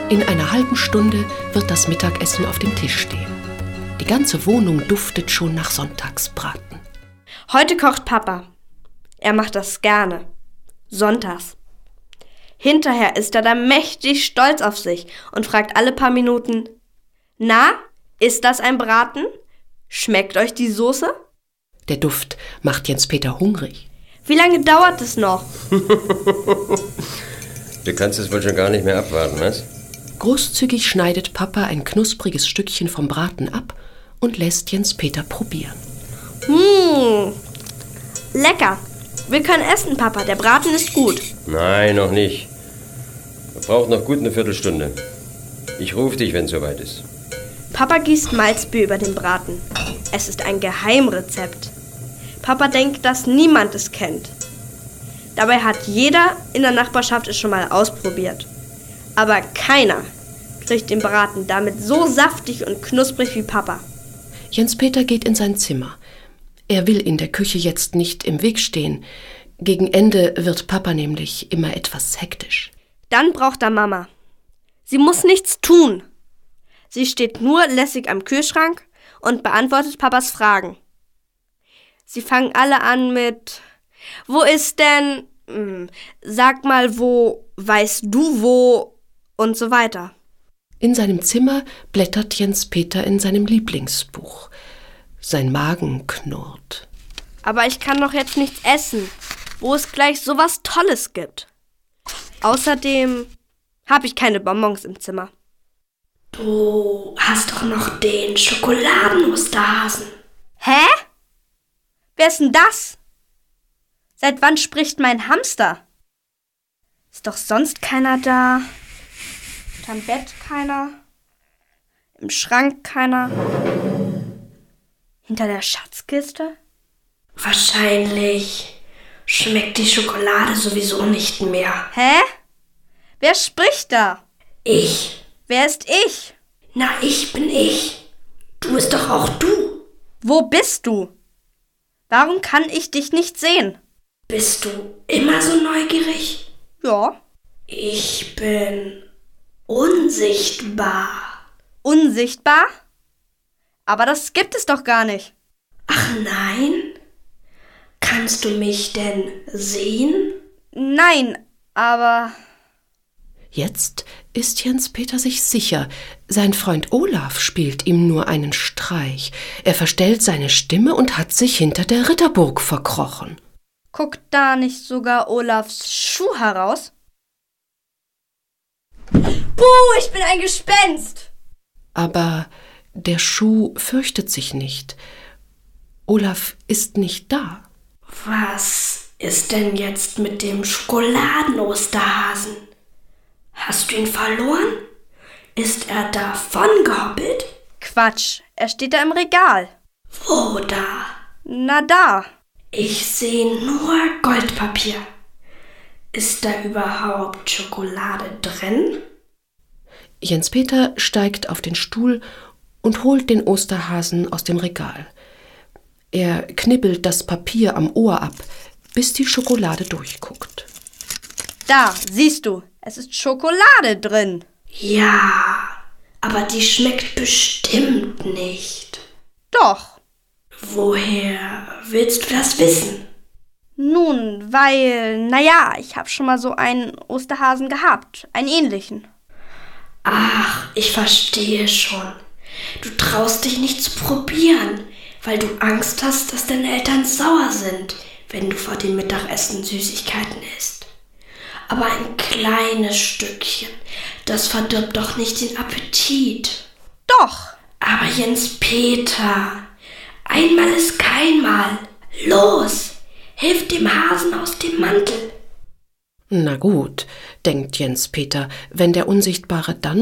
In einer halben Stunde wird das Mittagessen auf dem Tisch stehen. Die ganze Wohnung duftet schon nach Sonntagsbraten. Heute kocht Papa. Er macht das gerne. Sonntags. Hinterher ist er dann mächtig stolz auf sich und fragt alle paar Minuten: Na, ist das ein Braten? Schmeckt euch die Soße? Der Duft macht Jens-Peter hungrig. Wie lange dauert es noch? Du kannst es wohl schon gar nicht mehr abwarten, was? Großzügig schneidet Papa ein knuspriges Stückchen vom Braten ab und lässt Jens-Peter probieren. Lecker. Wir können essen, Papa. Der Braten ist gut. Nein, noch nicht. Er braucht noch gut eine Viertelstunde. Ich rufe dich, wenn es soweit ist. Papa gießt Malzbier über den Braten. Es ist ein Geheimrezept. Papa denkt, dass niemand es kennt. Dabei hat jeder in der Nachbarschaft es schon mal ausprobiert. Aber keiner kriegt den Braten damit so saftig und knusprig wie Papa. Jens-Peter geht in sein Zimmer. Er will in der Küche jetzt nicht im Weg stehen. Gegen Ende wird Papa nämlich immer etwas hektisch. Dann braucht er Mama. Sie muss nichts tun. Sie steht nur lässig am Kühlschrank und beantwortet Papas Fragen. Sie fangen alle an mit: Wo ist denn? Sag mal wo, weißt du wo? Und so weiter. In seinem Zimmer blättert Jens-Peter in seinem Lieblingsbuch. Sein Magen knurrt. Aber ich kann doch jetzt nichts essen, wo es gleich so was Tolles gibt. Außerdem habe ich keine Bonbons im Zimmer. Du hast doch noch den Schokoladen-Osterhasen. Hä? Wer ist denn das? Seit wann spricht mein Hamster? Ist doch sonst keiner da. Unterm Bett keiner. Im Schrank keiner. Hinter der Schatzkiste? Wahrscheinlich schmeckt die Schokolade sowieso nicht mehr. Hä? Wer spricht da? Ich. Wer ist ich? Na, ich bin ich. Du bist doch auch du. Wo bist du? Warum kann ich dich nicht sehen? Bist du immer so neugierig? Ja. Ich bin unsichtbar. Unsichtbar? Aber das gibt es doch gar nicht. Ach nein? Kannst du mich denn sehen? Nein, aber... Jetzt ist Jens-Peter sich sicher, sein Freund Olaf spielt ihm nur einen Streich. Er verstellt seine Stimme und hat sich hinter der Ritterburg verkrochen. Guckt da nicht sogar Olafs Schuh heraus? Buh, ich bin ein Gespenst! Aber der Schuh fürchtet sich nicht. Olaf ist nicht da. Was ist denn jetzt mit dem Schokoladen-Osterhasen? Hast du ihn verloren? Ist er davongehoppelt? Quatsch, er steht da im Regal. Wo da? Na da. Ich sehe nur Goldpapier. Ist da überhaupt Schokolade drin? Jens-Peter steigt auf den Stuhl und holt den Osterhasen aus dem Regal. Er knibbelt das Papier am Ohr ab, bis die Schokolade durchguckt. Da, siehst du, es ist Schokolade drin. Ja, aber die schmeckt bestimmt nicht. Doch. Woher willst du das wissen? Nun, weil, ich habe schon mal so einen Osterhasen gehabt, einen ähnlichen. Ach, ich verstehe schon. Du traust dich nicht zu probieren, weil du Angst hast, dass deine Eltern sauer sind, wenn du vor dem Mittagessen Süßigkeiten isst. Aber ein kleines Stückchen, das verdirbt doch nicht den Appetit. Doch. Aber Jens-Peter, einmal ist kein Mal. Los, hilf dem Hasen aus dem Mantel. Na gut, denkt Jens-Peter, wenn der Unsichtbare dann